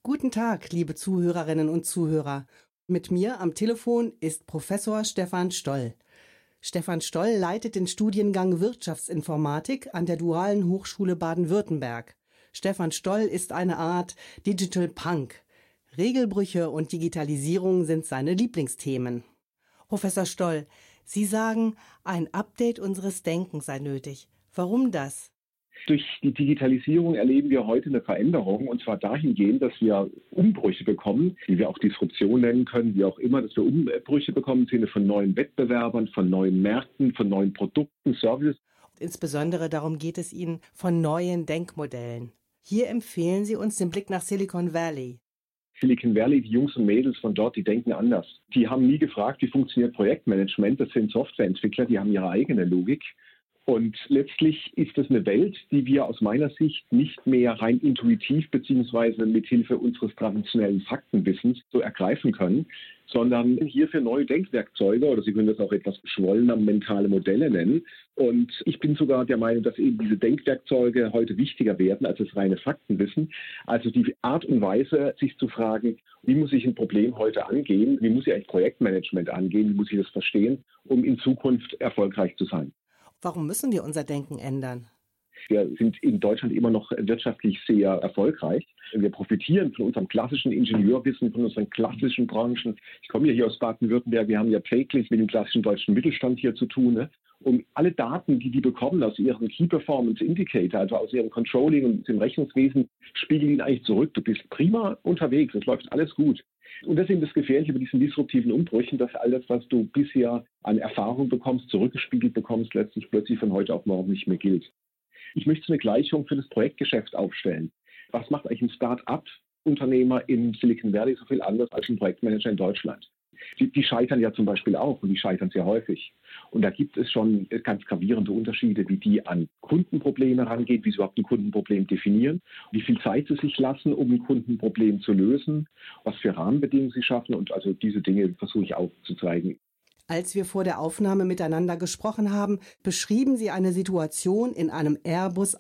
Guten Tag, liebe Zuhörerinnen und Zuhörer. Mit mir am Telefon ist Professor Stefan Stoll. Stefan Stoll leitet den Studiengang Wirtschaftsinformatik an der Dualen Hochschule Baden-Württemberg. Stefan Stoll ist eine Art Digital Punk. Regelbrüche und Digitalisierung sind seine Lieblingsthemen. Professor Stoll, Sie sagen, ein Update unseres Denkens sei nötig. Warum das? Durch die Digitalisierung erleben wir heute eine Veränderung, und zwar dahingehend, dass wir Umbrüche bekommen, die wir auch Disruption nennen können, wie auch immer, dass wir Umbrüche bekommen im Sinne von neuen Wettbewerbern, von neuen Märkten, von neuen Produkten, Services. Insbesondere darum geht es Ihnen von neuen Denkmodellen. Hier empfehlen Sie uns den Blick nach Silicon Valley. Silicon Valley, die Jungs und Mädels von dort, die denken anders. Die haben nie gefragt, wie funktioniert Projektmanagement. Das sind Softwareentwickler, die haben ihre eigene Logik. Und letztlich ist es eine Welt, die wir aus meiner Sicht nicht mehr rein intuitiv beziehungsweise mit Hilfe unseres traditionellen Faktenwissens so ergreifen können, sondern hierfür neue Denkwerkzeuge, oder Sie können das auch etwas geschwollener mentale Modelle nennen. Und ich bin sogar der Meinung, dass eben diese Denkwerkzeuge heute wichtiger werden als das reine Faktenwissen. Also die Art und Weise, sich zu fragen, wie muss ich ein Problem heute angehen, wie muss ich eigentlich Projektmanagement angehen, wie muss ich das verstehen, um in Zukunft erfolgreich zu sein. Warum müssen wir unser Denken ändern? Wir sind in Deutschland immer noch wirtschaftlich sehr erfolgreich. Wir profitieren von unserem klassischen Ingenieurwissen, von unseren klassischen Branchen. Ich komme ja hier aus Baden-Württemberg. Wir haben ja täglich mit dem klassischen deutschen Mittelstand hier zu tun. Ne? Und alle Daten, die bekommen aus ihrem Key Performance Indicator, also aus ihrem Controlling und dem Rechnungswesen, spiegeln ihnen eigentlich zurück. Du bist prima unterwegs, es läuft alles gut. Und das ist eben das Gefährliche bei diesen disruptiven Umbrüchen, dass all das, was du bisher an Erfahrung bekommst, zurückgespiegelt bekommst, letztlich plötzlich von heute auf morgen nicht mehr gilt. Ich möchte eine Gleichung für das Projektgeschäft aufstellen. Was macht eigentlich ein Start-up-Unternehmer in Silicon Valley so viel anders als ein Projektmanager in Deutschland? Die scheitern ja zum Beispiel auch, und die scheitern sehr häufig. Und da gibt es schon ganz gravierende Unterschiede, wie die an Kundenprobleme rangehen, wie sie überhaupt ein Kundenproblem definieren, wie viel Zeit sie sich lassen, um ein Kundenproblem zu lösen, was für Rahmenbedingungen sie schaffen. Und also diese Dinge versuche ich aufzuzeigen. Als wir vor der Aufnahme miteinander gesprochen haben, beschrieben Sie eine Situation in einem Airbus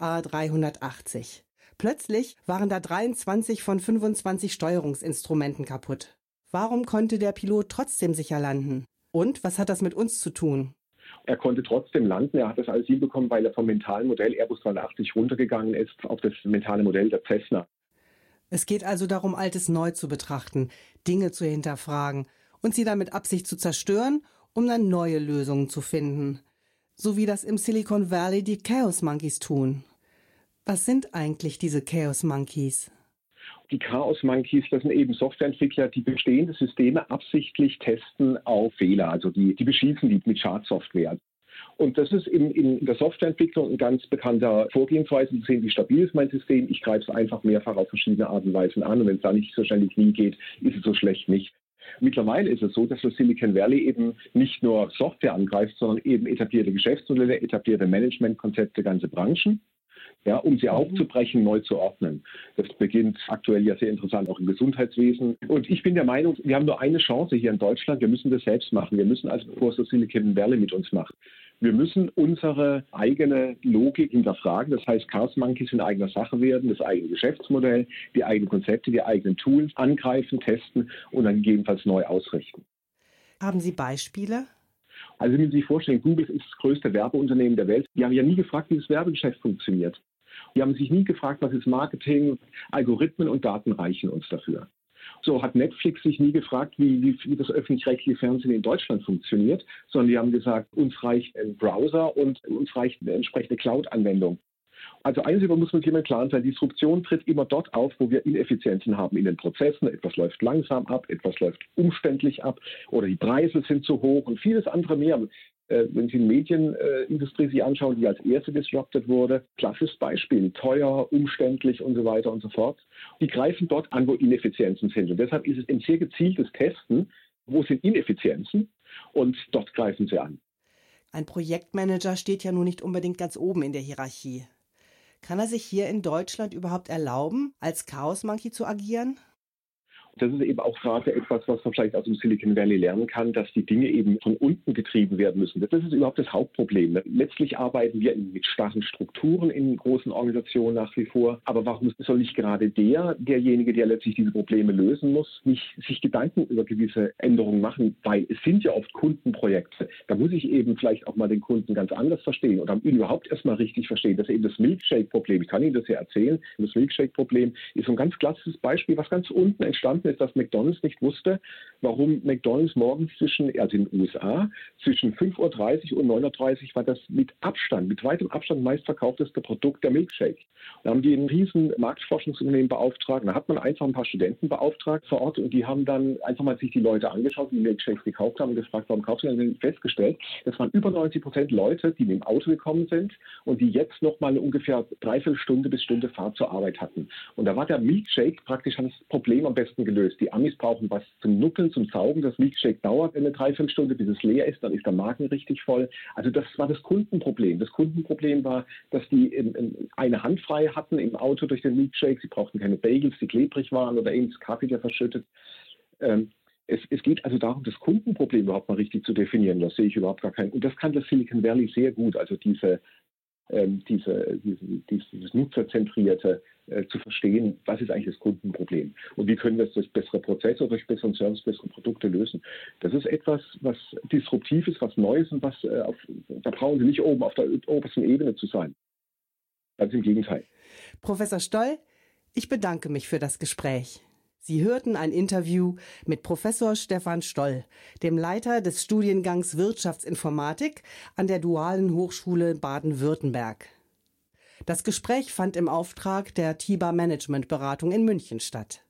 A380. Plötzlich waren da 23 von 25 Steuerungsinstrumenten kaputt. Warum konnte der Pilot trotzdem sicher landen? Und was hat das mit uns zu tun? Er konnte trotzdem landen. Er hat das alles hinbekommen, weil er vom mentalen Modell Airbus 380 runtergegangen ist auf das mentale Modell der Cessna. Es geht also darum, Altes neu zu betrachten, Dinge zu hinterfragen und sie dann mit Absicht zu zerstören, um dann neue Lösungen zu finden. So wie das im Silicon Valley die Chaos Monkeys tun. Was sind eigentlich diese Chaos Monkeys? Die Chaos Monkeys, das sind eben Softwareentwickler, die bestehende Systeme absichtlich testen auf Fehler. Also die beschießen die mit Schadsoftware. Und das ist in der Softwareentwicklung ein ganz bekannter Vorgehensweise, zu sehen, wie stabil ist mein System. Ich greife es einfach mehrfach auf verschiedene Arten und Weisen an. Und wenn es da nicht so schnell in die Knie geht, ist es so schlecht nicht. Mittlerweile ist es so, dass das Silicon Valley eben nicht nur Software angreift, sondern eben etablierte Geschäftsmodelle, etablierte Managementkonzepte, ganze Branchen. Ja, um sie aufzubrechen, neu zu ordnen. Das beginnt aktuell ja sehr interessant auch im Gesundheitswesen. Und ich bin der Meinung, wir haben nur eine Chance hier in Deutschland. Wir müssen das selbst machen. Wir müssen also, bevor es das Silicon Valley mit uns macht, wir müssen unsere eigene Logik hinterfragen. Das heißt, Chaos Monkeys in eigener Sache werden, das eigene Geschäftsmodell, die eigenen Konzepte, die eigenen Tools angreifen, testen und dann gegebenenfalls neu ausrichten. Haben Sie Beispiele? Also wenn Sie sich vorstellen, Google ist das größte Werbeunternehmen der Welt. Die haben ja nie gefragt, wie das Werbegeschäft funktioniert. Die haben sich nie gefragt, was ist Marketing, Algorithmen und Daten reichen uns dafür. So hat Netflix sich nie gefragt, wie das öffentlich-rechtliche Fernsehen in Deutschland funktioniert, sondern die haben gesagt, uns reicht ein Browser und uns reicht eine entsprechende Cloud-Anwendung. Also eines muss man sich immer klar sein, Disruption tritt immer dort auf, wo wir Ineffizienzen haben in den Prozessen. Etwas läuft langsam ab, etwas läuft umständlich ab oder die Preise sind zu hoch und vieles andere mehr. Wenn Sie die Medienindustrie sich anschauen, die als erste disrupted wurde, klassisches Beispiel, teuer, umständlich und so weiter und so fort. Die greifen dort an, wo Ineffizienzen sind. Und deshalb ist es ein sehr gezieltes Testen, wo sind Ineffizienzen und dort greifen sie an. Ein Projektmanager steht ja nun nicht unbedingt ganz oben in der Hierarchie. Kann er sich hier in Deutschland überhaupt erlauben, als Chaos Monkey zu agieren? Das ist eben auch gerade etwas, was man vielleicht aus dem Silicon Valley lernen kann, dass die Dinge eben von unten getrieben werden müssen. Das ist überhaupt das Hauptproblem. Letztlich arbeiten wir mit starren Strukturen in großen Organisationen nach wie vor. Aber warum soll nicht gerade derjenige, der letztlich diese Probleme lösen muss, nicht sich Gedanken über gewisse Änderungen machen? Weil es sind ja oft Kundenprojekte. Da muss ich eben vielleicht auch mal den Kunden ganz anders verstehen oder ihn überhaupt erstmal richtig verstehen. Das ist eben das Milkshake-Problem. Ich kann Ihnen das ja erzählen. Das Milkshake-Problem ist so ein ganz klassisches Beispiel, was ganz unten entstanden ist, dass McDonald's nicht wusste, warum McDonald's morgens in den USA, zwischen 5:30 Uhr und 9:30 Uhr war das mit weitem Abstand meistverkaufteste Produkt der Milkshake. Da haben die ein riesen Marktforschungsunternehmen beauftragt. Da hat man einfach ein paar Studenten beauftragt vor Ort und die haben dann einfach mal sich die Leute angeschaut, die Milkshakes gekauft haben und gefragt, warum kaufst du denn? Und festgestellt, das waren über 90% Leute, die mit dem Auto gekommen sind und die jetzt noch mal ungefähr 3/4 Stunde bis Stunde Fahrt zur Arbeit hatten. Und da war der Milkshake praktisch das Problem am besten gelöst. Die Amis brauchen was zum Nuckeln, zum Saugen. Das Milkshake dauert eine 3/4 Stunde, bis es leer ist. Dann ist der Magen richtig voll. Also das war das Kundenproblem. Das Kundenproblem war, dass die eine Hand frei hatten im Auto durch den Milkshake. Sie brauchten keine Bagels, die klebrig waren oder eben das Kaffee, der verschüttet. Es geht also darum, das Kundenproblem überhaupt mal richtig zu definieren. Das sehe ich überhaupt gar keinen. Und das kann das Silicon Valley sehr gut. Also dieses Nutzerzentrierte zu verstehen, was ist eigentlich das Kundenproblem und wie können wir es durch bessere Prozesse oder durch besseren Service, bessere Produkte lösen. Das ist etwas, was disruptiv ist, was Neues und da brauchen Sie nicht oben auf der obersten Ebene zu sein. Ganz im Gegenteil. Professor Stoll, ich bedanke mich für das Gespräch. Sie hörten ein Interview mit Professor Stefan Stoll, dem Leiter des Studiengangs Wirtschaftsinformatik an der Dualen Hochschule Baden-Württemberg. Das Gespräch fand im Auftrag der TIBA Management Beratung in München statt.